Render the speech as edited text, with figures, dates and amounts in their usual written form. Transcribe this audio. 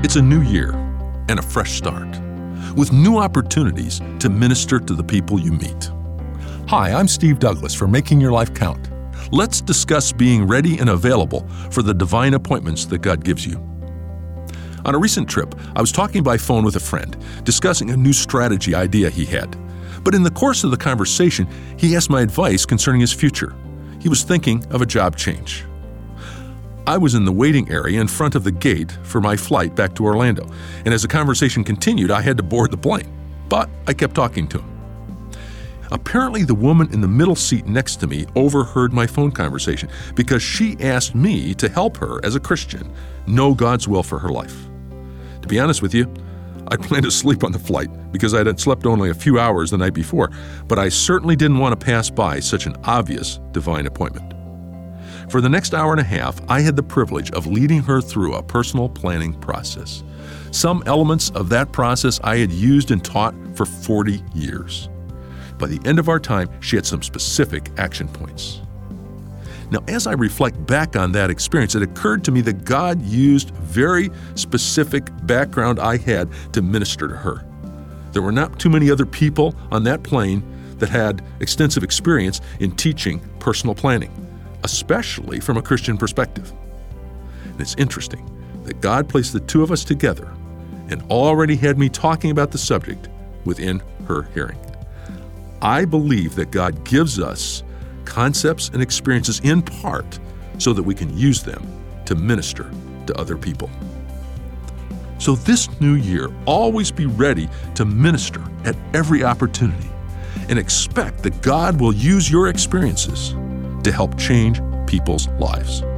It's a new year and a fresh start, with new opportunities to minister to the people you meet. Hi, I'm Steve Douglas for Making Your Life Count. Let's discuss being ready and available for the divine appointments that God gives you. On a recent trip, I was talking by phone with a friend, discussing a new strategy idea he had. But in the course of the conversation, he asked my advice concerning his future. He was thinking of a job change. I was in the waiting area in front of the gate for my flight back to Orlando, and as the conversation continued, I had to board the plane. But I kept talking to him. Apparently, the woman in the middle seat next to me overheard my phone conversation because she asked me to help her, as a Christian, know God's will for her life. To be honest with you, I planned to sleep on the flight because I had slept only a few hours the night before, but I certainly didn't want to pass by such an obvious divine appointment. For the next hour and a half, I had the privilege of leading her through a personal planning process. Some elements of that process I had used and taught for 40 years. By the end of our time, she had some specific action points. Now, as I reflect back on that experience, it occurred to me that God used very specific background I had to minister to her. There were not too many other people on that plane that had extensive experience in teaching personal planning, especially from a Christian perspective. And it's interesting that God placed the two of us together and already had me talking about the subject within her hearing. I believe that God gives us concepts and experiences in part so that we can use them to minister to other people. So this new year, always be ready to minister at every opportunity and expect that God will use your experiences to help change people's lives.